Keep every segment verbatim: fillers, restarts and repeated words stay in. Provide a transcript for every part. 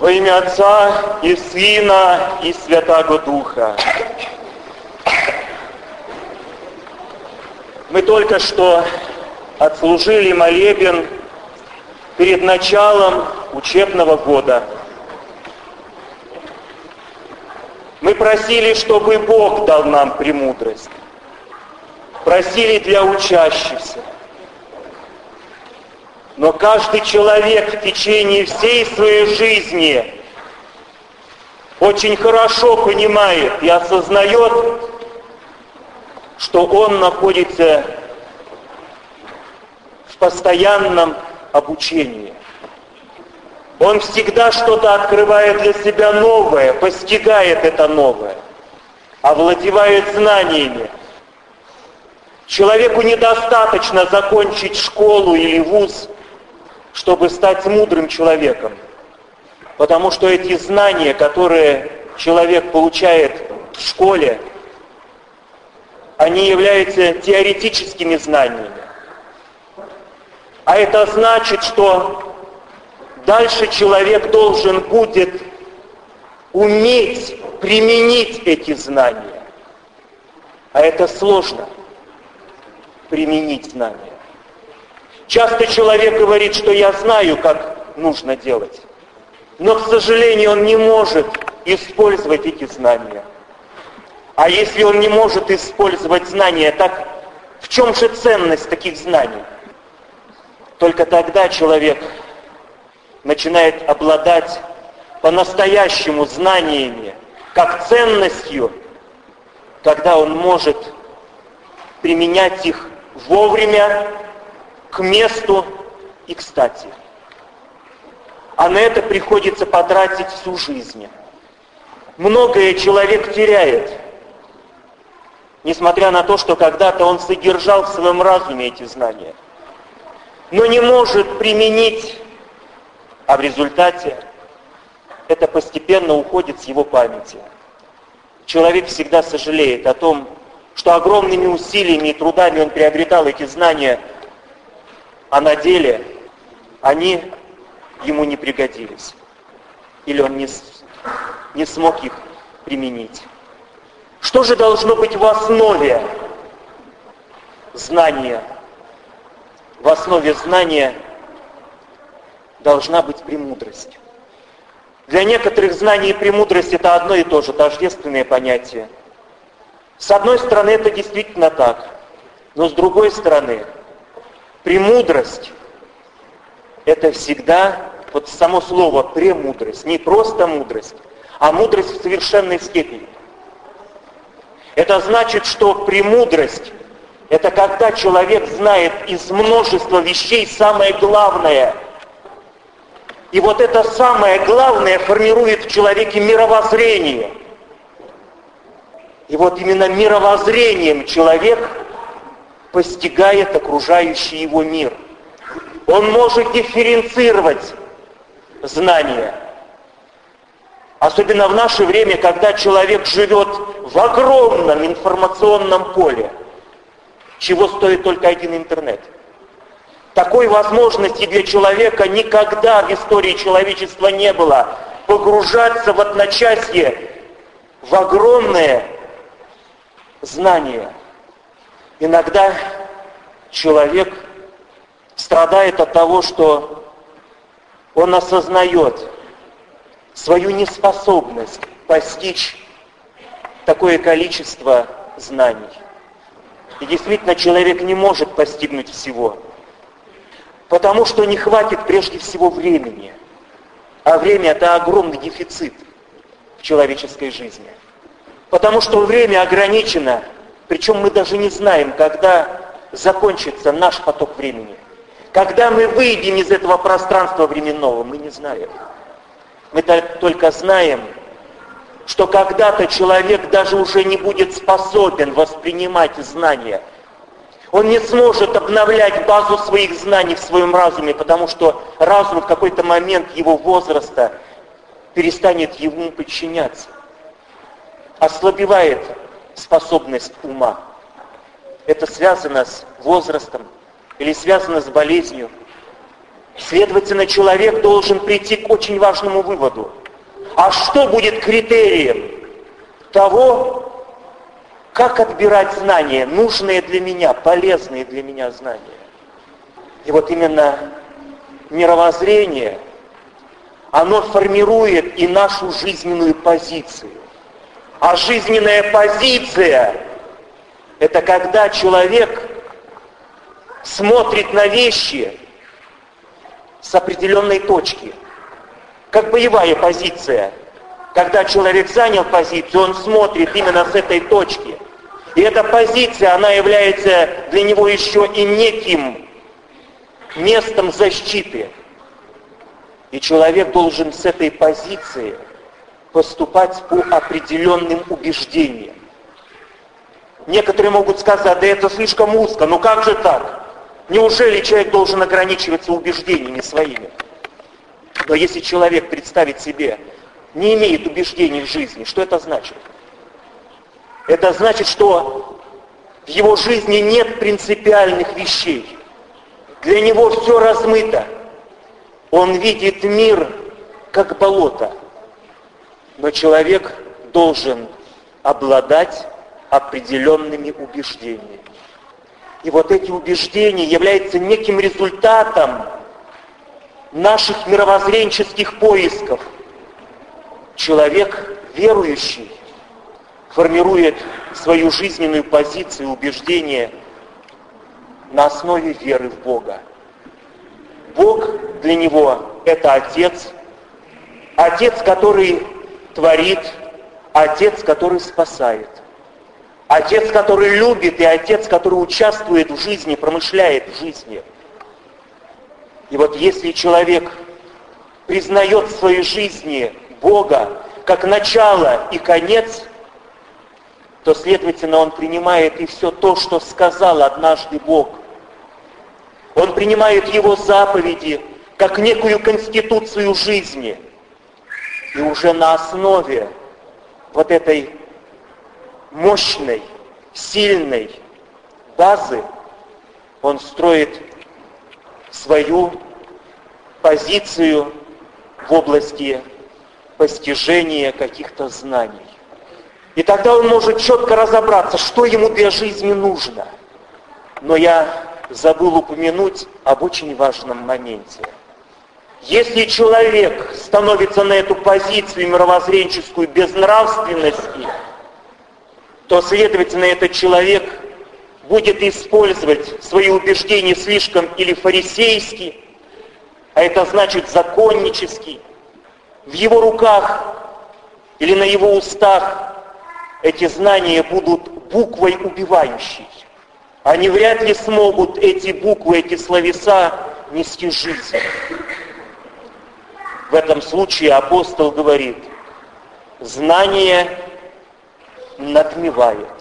Во имя Отца и Сына и Святаго Духа. Мы только что отслужили молебен перед началом учебного года. Мы просили, чтобы Бог дал нам премудрость. Просили для учащихся. Но каждый человек в течение всей своей жизни очень хорошо понимает и осознает, что он находится в постоянном обучении. Он всегда что-то открывает для себя новое, постигает это новое, овладевает знаниями. Человеку недостаточно закончить школу или вуз, чтобы стать мудрым человеком. Потому что эти знания, которые человек получает в школе, они являются теоретическими знаниями. А это значит, что дальше человек должен будет уметь применить эти знания. А это сложно, применить знания. Часто человек говорит, что я знаю, как нужно делать. Но, к сожалению, он не может использовать эти знания. А если он не может использовать знания, так в чем же ценность таких знаний? Только тогда человек начинает обладать по-настоящему знаниями, как ценностью, когда он может применять их вовремя, к месту и кстати. А на это приходится потратить всю жизнь. Многое человек теряет, несмотря на то, что когда-то он содержал в своем разуме эти знания, но не может применить, а в результате это постепенно уходит с его памяти. Человек всегда сожалеет о том, что огромными усилиями и трудами он приобретал эти знания, а на деле они ему не пригодились. Или он не, не смог их применить. Что же должно быть в основе знания? В основе знания должна быть премудрость. Для некоторых знание и премудрость это одно и то же, тождественные понятия. С одной стороны, это действительно так. Но с другой стороны, премудрость – это всегда, вот само слово «премудрость», не просто мудрость, а мудрость в совершенной степени. Это значит, что премудрость – это когда человек знает из множества вещей самое главное. И вот это самое главное формирует в человеке мировоззрение. И вот именно мировоззрением человек постигает окружающий его мир. Он может дифференцировать знания. Особенно в наше время, когда человек живет в огромном информационном поле, чего стоит только один интернет. Такой возможности для человека никогда в истории человечества не было. Погружаться в одночасье в огромное знание. Иногда человек страдает от того, что он осознает свою неспособность постичь такое количество знаний. И действительно, человек не может постигнуть всего, потому что не хватит прежде всего времени. А время – это огромный дефицит в человеческой жизни. Потому что время ограничено, причем мы даже не знаем, когда закончится наш поток времени. Когда мы выйдем из этого пространства временного, мы не знаем. Мы только знаем, что когда-то человек даже уже не будет способен воспринимать знания. Он не сможет обновлять базу своих знаний в своем разуме, потому что разум в какой-то момент его возраста перестанет ему подчиняться. Ослабевает способность ума. Это связано с возрастом или связано с болезнью. Следовательно, человек должен прийти к очень важному выводу. А что будет критерием того, как отбирать знания, нужные для меня, полезные для меня знания? И вот именно мировоззрение, оно формирует и нашу жизненную позицию. А жизненная позиция – это когда человек смотрит на вещи с определенной точки. Как боевая позиция. Когда человек занял позицию, он смотрит именно с этой точки. И эта позиция, она является для него еще и неким местом защиты. И человек должен с этой позиции поступать по определенным убеждениям. Некоторые могут сказать, да это слишком узко, ну как же так? Неужели человек должен ограничиваться убеждениями своими? Но если человек представить себе, не имеет убеждений в жизни, что это значит? Это значит, что в его жизни нет принципиальных вещей. Для него все размыто. Он видит мир как болото. Но человек должен обладать определенными убеждениями. И вот эти убеждения являются неким результатом наших мировоззренческих поисков. Человек верующий формирует свою жизненную позицию, убеждения на основе веры в Бога. Бог для него – это Отец, Отец, который творит, Отец, который спасает, Отец, который любит, и Отец, который участвует в жизни, промышляет в жизни. И вот если человек признает в своей жизни Бога как начало и конец, то, следовательно, он принимает и все то, что сказал однажды Бог. Он принимает Его заповеди как некую конституцию жизни. И уже на основе вот этой мощной, сильной базы он строит свою позицию в области постижения каких-то знаний. И тогда он может четко разобраться, что ему для жизни нужно. Но я забыл упомянуть об очень важном моменте. Если человек становится на эту позицию мировоззренческую безнравственности, то, следовательно, этот человек будет использовать свои убеждения слишком или фарисейски, а это значит законнически. В его руках или на его устах эти знания будут буквой убивающей. Они вряд ли смогут эти буквы, эти словеса нести жизнь. В этом случае апостол говорит, знание надмевает,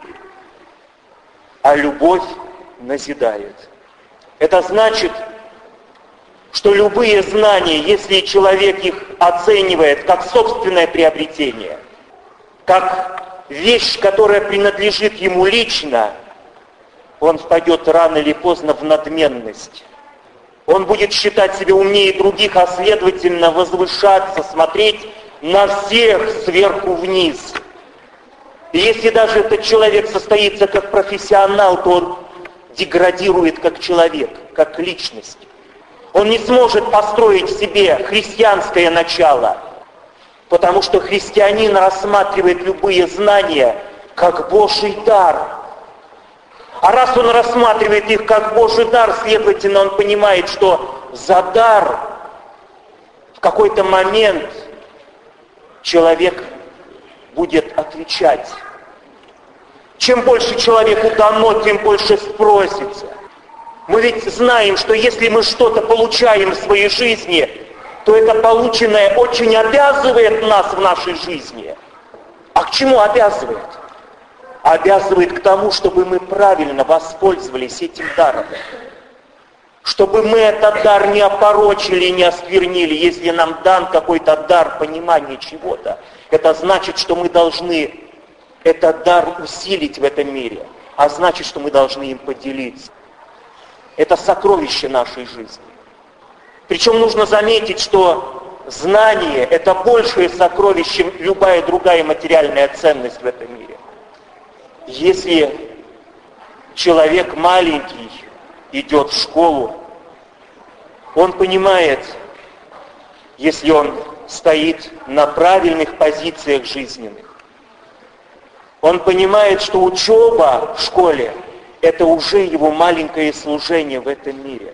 а любовь назидает. Это значит, что любые знания, если человек их оценивает как собственное приобретение, как вещь, которая принадлежит ему лично, он впадет рано или поздно в надменность. Он будет считать себя умнее других, а следовательно возвышаться, смотреть на всех сверху вниз. И если даже этот человек состоится как профессионал, то он деградирует как человек, как личность. Он не сможет построить в себе христианское начало, потому что христианин рассматривает любые знания как Божий дар. А раз он рассматривает их как Божий дар, следовательно, он понимает, что за дар в какой-то момент человек будет отвечать. Чем больше человеку дано, тем больше спросится. Мы ведь знаем, что если мы что-то получаем в своей жизни, то это полученное очень обязывает нас в нашей жизни. А к чему обязывает? Обязывает к тому, чтобы мы правильно воспользовались этим даром. Чтобы мы этот дар не опорочили, не осквернили. Если нам дан какой-то дар понимания чего-то, это значит, что мы должны этот дар усилить в этом мире. А значит, что мы должны им поделиться. Это сокровище нашей жизни. Причем нужно заметить, что знание – это большее сокровище, чем любая другая материальная ценность в этом мире. Если человек маленький идет в школу, он понимает, если он стоит на правильных позициях жизненных, он понимает, что учеба в школе – это уже его маленькое служение в этом мире.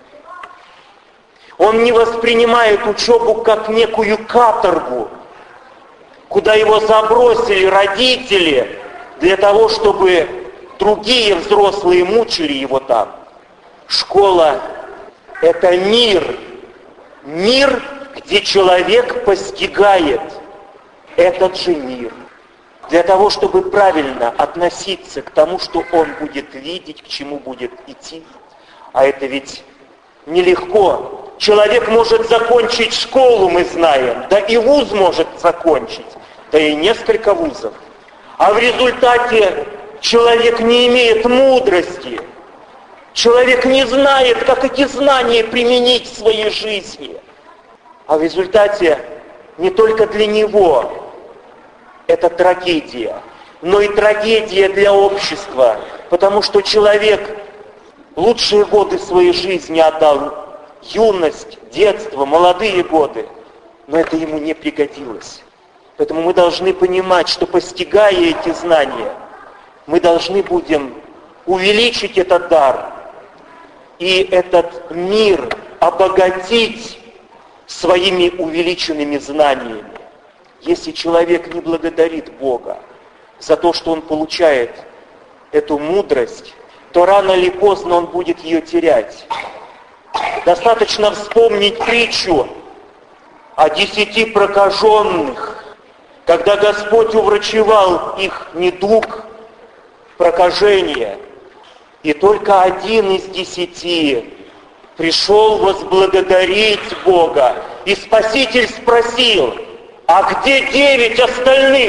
Он не воспринимает учебу как некую каторгу, куда его забросили родители для того, чтобы другие взрослые мучили его там. Школа – это мир, мир, где человек постигает этот же мир. Для того, чтобы правильно относиться к тому, что он будет видеть, к чему будет идти. А это ведь нелегко. Человек может закончить школу, мы знаем, да и вуз может закончить, да и несколько вузов. А в результате человек не имеет мудрости. Человек не знает, как эти знания применить в своей жизни. А в результате не только для него это трагедия, но и трагедия для общества, потому что человек лучшие годы своей жизни отдал, юность, детство, молодые годы, но это ему не пригодилось. Поэтому мы должны понимать, что постигая эти знания, мы должны будем увеличить этот дар и этот мир обогатить своими увеличенными знаниями. Если человек не благодарит Бога за то, что он получает эту мудрость, то рано или поздно он будет ее терять. Достаточно вспомнить притчу о десяти прокаженных, когда Господь уврачевал их недуг, прокажение, и только один из десяти пришел возблагодарить Бога, и Спаситель спросил: а где девять остальных?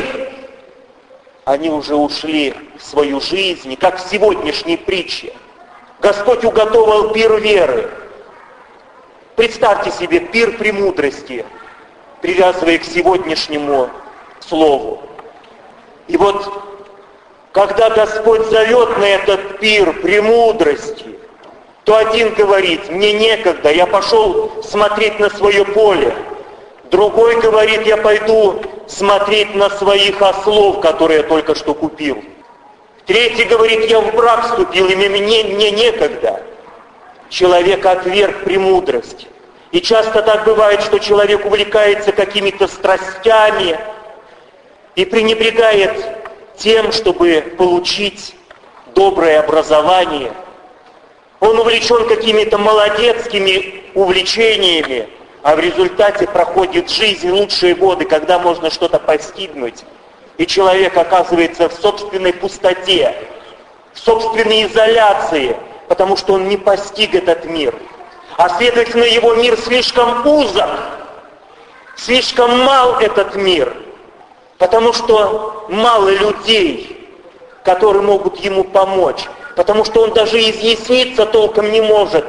Они уже ушли в свою жизнь, как в сегодняшней притче. Господь уготовал пир веры. Представьте себе пир премудрости, привязывая к сегодняшнему слову. И вот, когда Господь зовет на этот пир премудрости, то один говорит: мне некогда, я пошел смотреть на свое поле. Другой говорит: я пойду смотреть на своих ослов, которые я только что купил. Третий говорит: я в брак вступил, и мне, мне некогда. Человек отверг премудрость. И часто так бывает, что человек увлекается какими-то страстями и пренебрегает тем, чтобы получить доброе образование. Он увлечен какими-то молодецкими увлечениями, а в результате проходит жизнь, лучшие годы, когда можно что-то постигнуть. И человек оказывается в собственной пустоте, в собственной изоляции, потому что он не постиг этот мир. А следовательно, его мир слишком узок, слишком мал этот мир, потому что мало людей, которые могут ему помочь, потому что он даже изъясниться толком не может,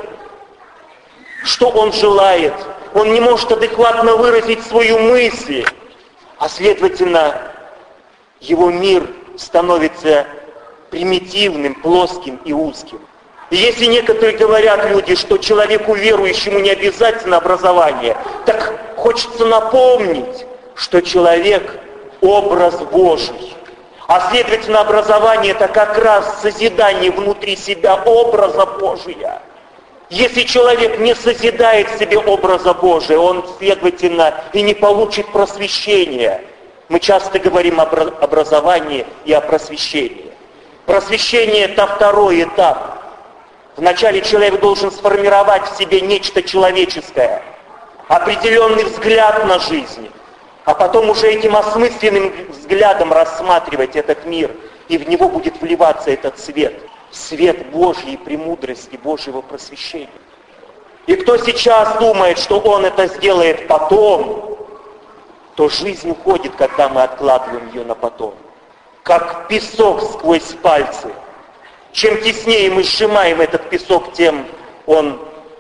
что он желает. Он не может адекватно выразить свою мысль, а следовательно, его мир становится примитивным, плоским и узким. И если некоторые говорят люди, что человеку верующему не обязательно образование, так хочется напомнить, что человек – образ Божий. А следовательно, образование – это как раз созидание внутри себя образа Божия. Если человек не созидает в себе образа Божия, он, следовательно, и не получит просвещения. Мы часто говорим об образовании и о просвещении. Просвещение – это второй этап. Вначале человек должен сформировать в себе нечто человеческое, определенный взгляд на жизнь, а потом уже этим осмысленным взглядом рассматривать этот мир, и в него будет вливаться этот свет, свет Божьей премудрости, Божьего просвещения. И кто сейчас думает, что он это сделает потом, то жизнь уходит, когда мы откладываем ее на потом, как песок сквозь пальцы. Чем теснее мы сжимаем этот песок, тем он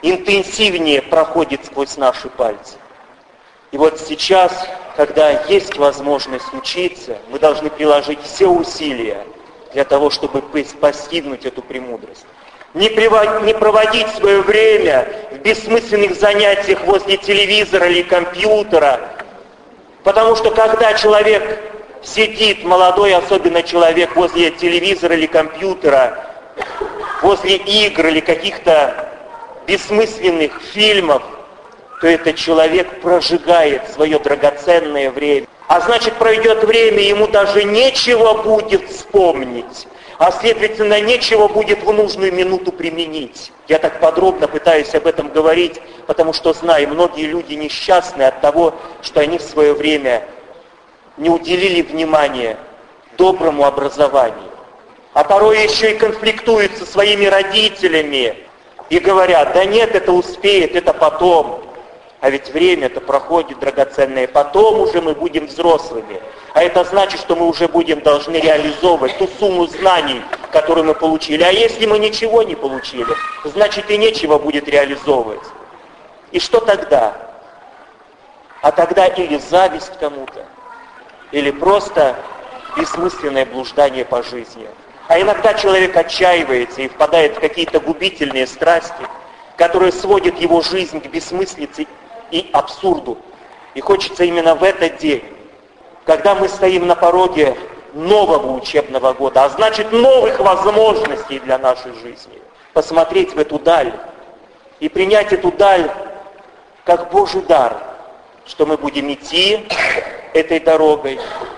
интенсивнее проходит сквозь наши пальцы. И вот сейчас, когда есть возможность учиться, мы должны приложить все усилия для того, чтобы постигнуть эту премудрость. Не, привод, не проводить свое время в бессмысленных занятиях возле телевизора или компьютера, потому что когда человек сидит, молодой особенно человек, возле телевизора или компьютера, возле игр или каких-то бессмысленных фильмов, то этот человек прожигает свое драгоценное время. А значит, пройдет время, ему даже нечего будет вспомнить, а следовательно, нечего будет в нужную минуту применить. Я так подробно пытаюсь об этом говорить, потому что знаю, многие люди несчастны от того, что они в свое время не уделили внимания доброму образованию. А порой еще и конфликтуют со своими родителями и говорят: да нет, это успеет, это потом. А ведь время-то проходит драгоценное, потом уже мы будем взрослыми. А это значит, что мы уже будем должны реализовывать ту сумму знаний, которую мы получили. А если мы ничего не получили, значит и нечего будет реализовывать. И что тогда? А тогда или зависть кому-то, или просто бессмысленное блуждание по жизни. А иногда человек отчаивается и впадает в какие-то губительные страсти, которые сводят его жизнь к бессмыслице и абсурду. И хочется именно в этот день, когда мы стоим на пороге нового учебного года, а значит новых возможностей для нашей жизни, посмотреть в эту даль и принять эту даль как Божий дар, что мы будем идти этой дорогой,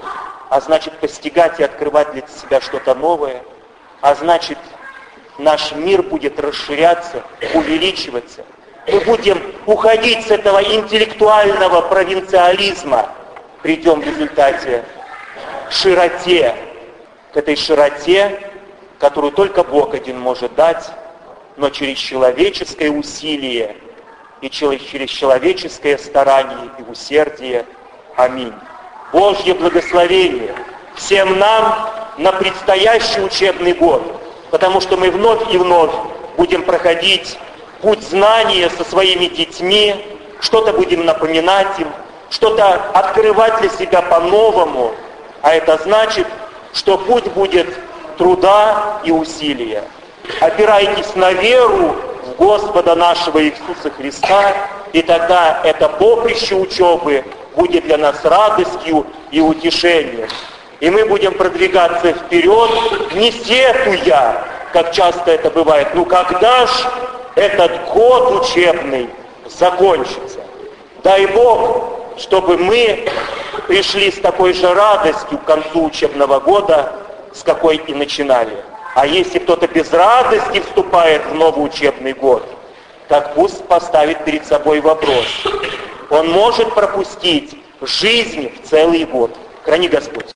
а значит постигать и открывать для себя что-то новое, а значит наш мир будет расширяться, увеличиваться. Мы будем уходить с этого интеллектуального провинциализма, придем в результате к широте, к этой широте, которую только Бог один может дать, но через человеческое усилие и через человеческое старание и усердие. Аминь. Божье благословение всем нам на предстоящий учебный год, потому что мы вновь и вновь будем проходить путь знания со своими детьми, что-то будем напоминать им, что-то открывать для себя по-новому, а это значит, что путь будет труда и усилия. Опирайтесь на веру в Господа нашего Иисуса Христа, и тогда это поприще учебы будет для нас радостью и утешением. И мы будем продвигаться вперед, не сетуя, как часто это бывает. Ну когда ж этот год учебный закончится? Дай Бог, чтобы мы пришли с такой же радостью к концу учебного года, с какой и начинали. А если кто-то без радости вступает в новый учебный год, так пусть поставит перед собой вопрос. Он может пропустить жизнь в целый год. Храни Господь.